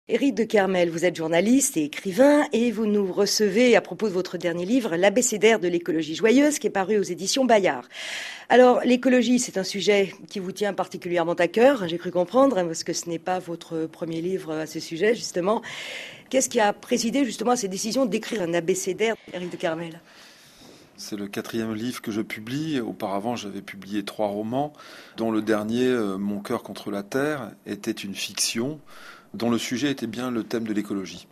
Éric de Kermel, vous êtes journaliste et écrivain et vous nous recevez à propos de votre dernier livre, L'abécédaire de l'écologie joyeuse, qui est paru aux éditions Bayard. Alors, l'écologie, c'est un sujet qui vous tient particulièrement à cœur, j'ai cru comprendre, parce que ce n'est pas votre premier livre à ce sujet, justement. Qu'est-ce qui a présidé justement à cette décision d'écrire un abécédaire, Éric de Kermel ? C'est le 4e livre que je publie. Auparavant, j'avais publié 3 romans, dont le dernier, Mon cœur contre la terre, était une fiction dont le sujet était bien le thème de l'écologie.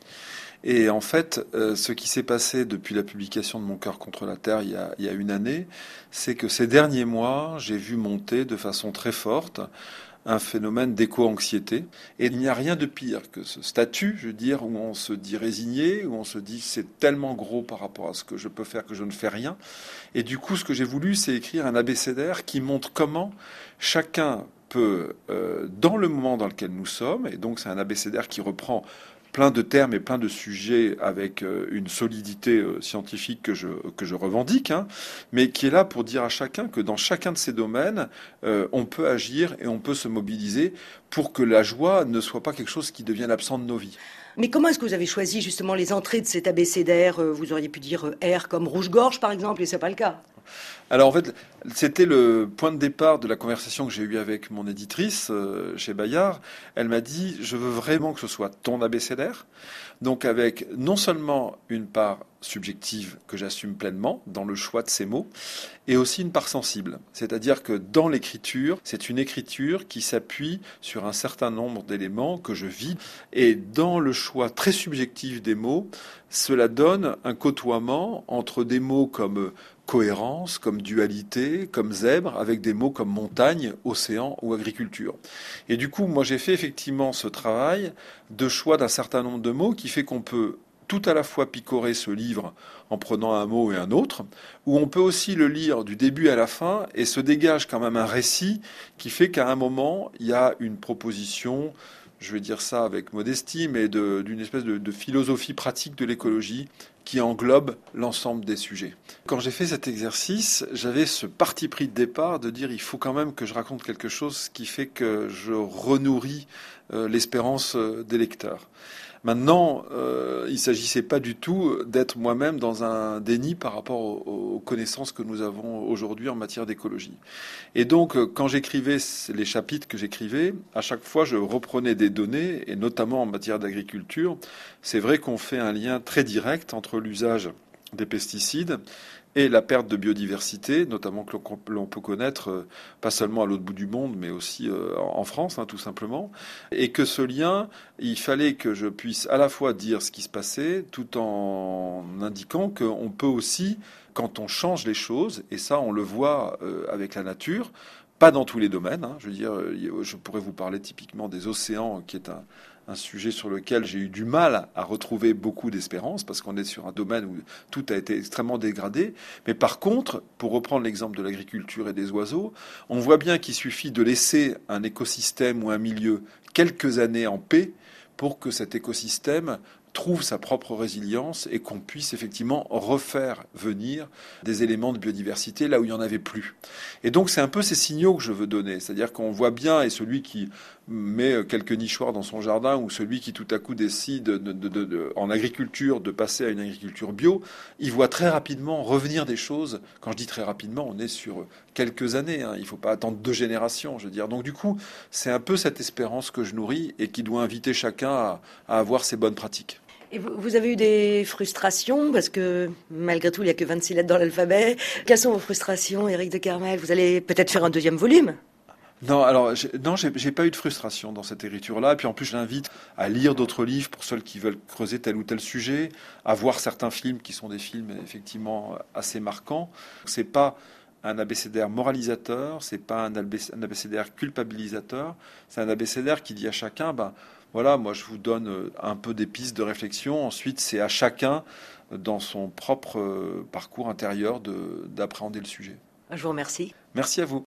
Et en fait, ce qui s'est passé depuis la publication de Mon cœur contre la terre il y a une année, c'est que ces derniers mois, j'ai vu monter de façon très forte un phénomène d'éco-anxiété. Et il n'y a rien de pire que ce statut, je veux dire, où on se dit résigné, où on se dit c'est tellement gros par rapport à ce que je peux faire que je ne fais rien. Et du coup, ce que j'ai voulu, c'est écrire un abécédaire qui montre comment chacun peut, dans le moment dans lequel nous sommes, et donc c'est un abécédaire qui reprend plein de termes et plein de sujets avec une solidité scientifique que je revendique, hein, mais qui est là pour dire à chacun que dans chacun de ces domaines, on peut agir et on peut se mobiliser pour que la joie ne soit pas quelque chose qui devienne absent de nos vies. Mais comment est-ce que vous avez choisi justement les entrées de cet abécédaire ? Vous auriez pu dire R comme rouge-gorge par exemple, et c'est pas le cas. Alors en fait, c'était le point de départ de la conversation que j'ai eue avec mon éditrice chez Bayard. Elle m'a dit, je veux vraiment que ce soit ton abécédaire, donc avec non seulement une part subjective que j'assume pleinement dans le choix de ces mots, et aussi une part sensible. C'est-à-dire que dans l'écriture, c'est une écriture qui s'appuie sur un certain nombre d'éléments que je vis, et dans le choix très subjectif des mots, cela donne un côtoiement entre des mots comme cohérence, comme dualité, comme zèbre, avec des mots comme montagne, océan ou agriculture. Et du coup, moi j'ai fait effectivement ce travail de choix d'un certain nombre de mots qui fait qu'on peut tout à la fois picorer ce livre en prenant un mot et un autre, ou on peut aussi le lire du début à la fin et se dégage quand même un récit qui fait qu'à un moment, il y a une proposition, je vais dire ça avec modestie, mais d'une espèce de philosophie pratique de l'écologie qui englobe l'ensemble des sujets. Quand j'ai fait cet exercice, j'avais ce parti pris de départ de dire il faut quand même que je raconte quelque chose qui fait que je renourris l'espérance des lecteurs. Maintenant, il ne s'agissait pas du tout d'être moi-même dans un déni par rapport aux connaissances que nous avons aujourd'hui en matière d'écologie. Et donc, quand j'écrivais les chapitres que j'écrivais, à chaque fois, je reprenais des données, et notamment en matière d'agriculture. C'est vrai qu'on fait un lien très direct entre l'usage des pesticides et la perte de biodiversité, notamment que l'on peut connaître pas seulement à l'autre bout du monde, mais aussi en France, hein, tout simplement. Et que ce lien, il fallait que je puisse à la fois dire ce qui se passait, tout en indiquant qu'on peut aussi, quand on change les choses, et ça on le voit avec la nature, pas dans tous les domaines, hein, je veux dire, je pourrais vous parler typiquement des océans, qui est un sujet sur lequel j'ai eu du mal à retrouver beaucoup d'espérance, parce qu'on est sur un domaine où tout a été extrêmement dégradé. Mais par contre, pour reprendre l'exemple de l'agriculture et des oiseaux, on voit bien qu'il suffit de laisser un écosystème ou un milieu quelques années en paix pour que cet écosystème trouve sa propre résilience et qu'on puisse effectivement refaire venir des éléments de biodiversité là où il n'y en avait plus. Et donc c'est un peu ces signaux que je veux donner, c'est-à-dire qu'on voit bien, et celui qui met quelques nichoirs dans son jardin ou celui qui tout à coup décide en agriculture de passer à une agriculture bio, il voit très rapidement revenir des choses. Quand je dis très rapidement, on est sur quelques années, hein. Il ne faut pas attendre 2 générations, je veux dire. Donc du coup, c'est un peu cette espérance que je nourris et qui doit inviter chacun à avoir ses bonnes pratiques. Et vous avez eu des frustrations, parce que malgré tout, il n'y a que 26 lettres dans l'alphabet. Quelles sont vos frustrations, Éric de Kermel ? Vous allez peut-être faire un 2e volume ? Non, alors j'ai pas eu de frustration dans cette écriture-là. Et puis en plus, je l'invite à lire d'autres livres pour ceux qui veulent creuser tel ou tel sujet, à voir certains films qui sont des films effectivement assez marquants. C'est pas un abécédaire moralisateur, c'est pas un abécédaire culpabilisateur. C'est un abécédaire qui dit à chacun, ben voilà, moi je vous donne un peu des pistes de réflexion. Ensuite, c'est à chacun, dans son propre parcours intérieur, d'appréhender le sujet. Je vous remercie. Merci à vous.